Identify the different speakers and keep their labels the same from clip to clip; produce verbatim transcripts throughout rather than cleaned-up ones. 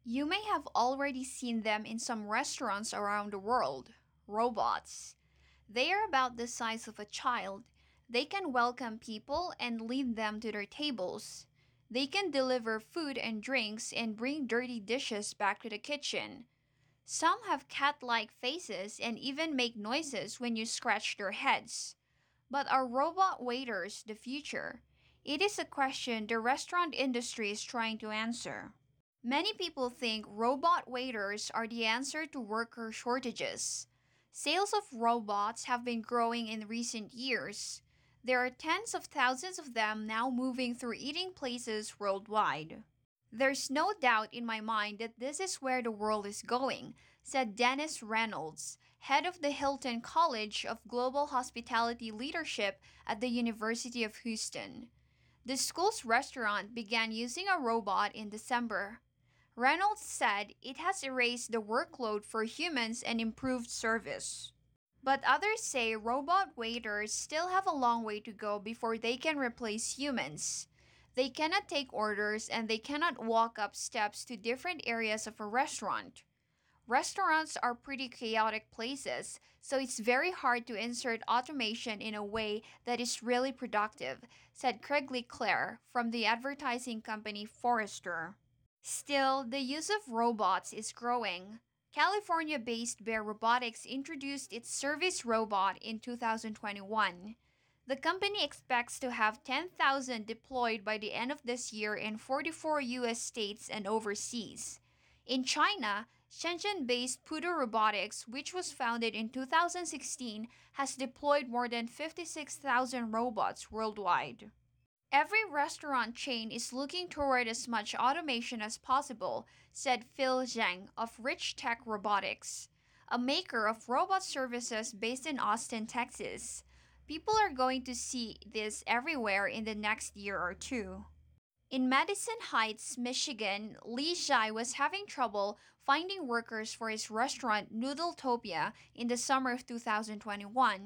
Speaker 1: You may have already seen them in some restaurants around the world. Robots. They are about the size of a child. They can welcome people and lead them to their tables. They can deliver food and drinks and bring dirty dishes back to the kitchen. Some have cat like faces and even make noises when you scratch their heads. But are robot waiters the future? It is a question the restaurant industry is trying to answer. Many people think robot waiters are the answer to worker shortages. Sales of robots have been growing in recent years. There are tens of thousands of them now moving through eating places worldwide. There's no doubt in my mind that this is where the world is going, said Dennis Reynolds, head of the Hilton College of Global Hospitality Leadership at the University of Houston. The school's restaurant began using a robot in December. Reynolds said it has erased the workload for humans and improved service. But others say robot waiters still have a long way to go before they can replace humans. They cannot take orders and they cannot walk up steps to different areas of a restaurant. Restaurants are pretty chaotic places, so it's very hard to insert automation in a way that is really productive, said Craig Leclerc from the advertising company Forrester. Still, the use of robots is growing. California based Bear Robotics introduced its service robot in two thousand twenty-one. The company expects to have ten thousand deployed by the end of this year in forty-four U S states and overseas. In China, Shenzhen based Pudu Robotics, which was founded in two thousand sixteen, has deployed more than fifty-six thousand robots worldwide. Every restaurant chain is looking toward as much automation as possible, said Phil Zhang of Rich Tech Robotics, a maker of robot services based in Austin, Texas. People are going to see this everywhere in the next year or two. In Madison Heights, Michigan, Lee Zhai was having trouble finding workers for his restaurant Noodletopia in the summer of two thousand twenty-one,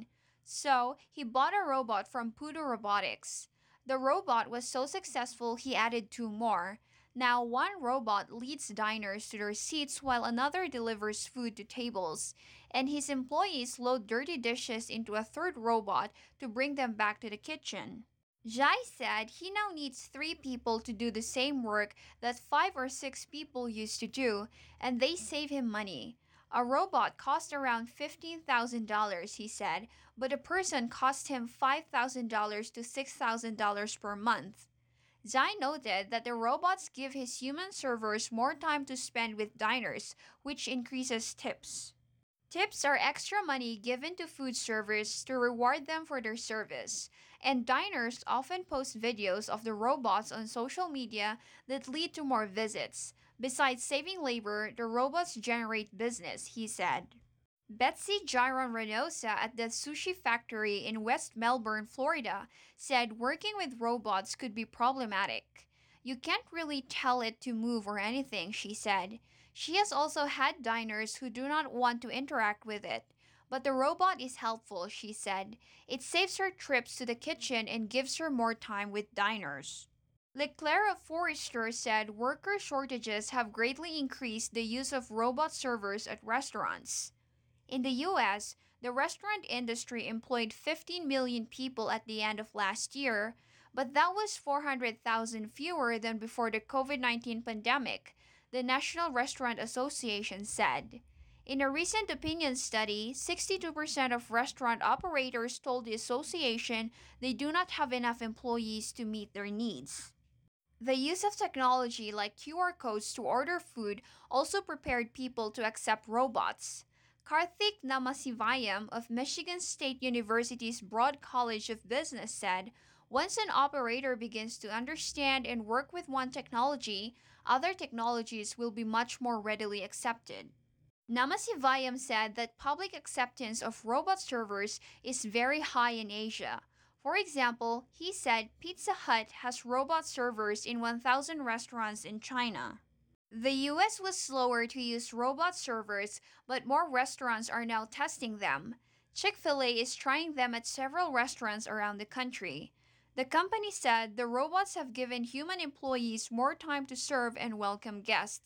Speaker 1: so he bought a robot from Pudu Robotics. The robot was so successful he added two more. Now one robot leads diners to their seats while another delivers food to tables, and his employees load dirty dishes into a third robot to bring them back to the kitchen. Jai said he now needs three people to do the same work that five or six people used to do, and they save him money. A robot cost around fifteen thousand dollars he said, but a person cost him five thousand dollars to six thousand dollars per month. Zai noted that the robots give his human servers more time to spend with diners, which increases tips. Tips are extra money given to food servers to reward them for their service, and diners often post videos of the robots on social media that lead to more visits. Besides saving labor, the robots generate business, he said. Betsy Giron Reynosa at the Sushi Factory in West Melbourne, Florida, said working with robots could be problematic. You can't really tell it to move or anything, she said. She has also had diners who do not want to interact with it. But the robot is helpful, she said. It saves her trips to the kitchen and gives her more time with diners. Leclerc of Forrester said worker shortages have greatly increased the use of robot servers at restaurants. In the U S, the restaurant industry employed fifteen million people at the end of last year, but that was four hundred thousand fewer than before the COVID nineteen pandemic, the National Restaurant Association said. In a recent opinion study, sixty-two percent of restaurant operators told the association they do not have enough employees to meet their needs. The use of technology like Q R codes to order food also prepared people to accept robots. Karthik Namasivayam of Michigan State University's Broad College of Business said, once an operator begins to understand and work with one technology, other technologies will be much more readily accepted. Namasivayam said that public acceptance of robot servers is very high in Asia. For example, he said Pizza Hut has robot servers in one thousand restaurants in China. The U S was slower to use robot servers, but more restaurants are now testing them. Chick-fil-A is trying them at several restaurants around the country. The company said the robots have given human employees more time to serve and welcome guests,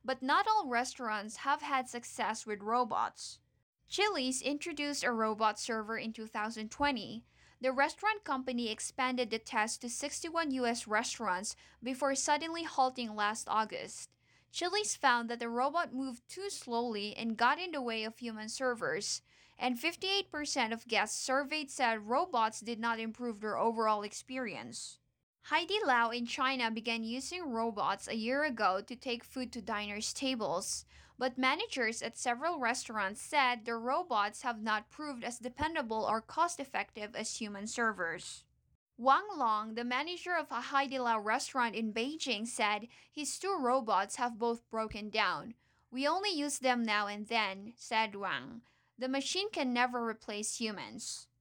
Speaker 1: But not all restaurants have had success with robots. Chili's introduced a robot server in two thousand twenty. The restaurant company expanded the test to sixty-one U S restaurants before suddenly halting last August. Chili's found that the robot moved too slowly and got in the way of human servers, and fifty-eight percent of guests surveyed said robots did not improve their overall experience. Haidi Lao in China began using robots a year ago to take food to diners' tables, but managers at several restaurants said the robots have not proved as dependable or cost effective as human servers. Wang Long, the manager of a Haidilao restaurant in Beijing, said his two robots have both broken down. We only use them now and then, said Wang. The machine can never replace humans.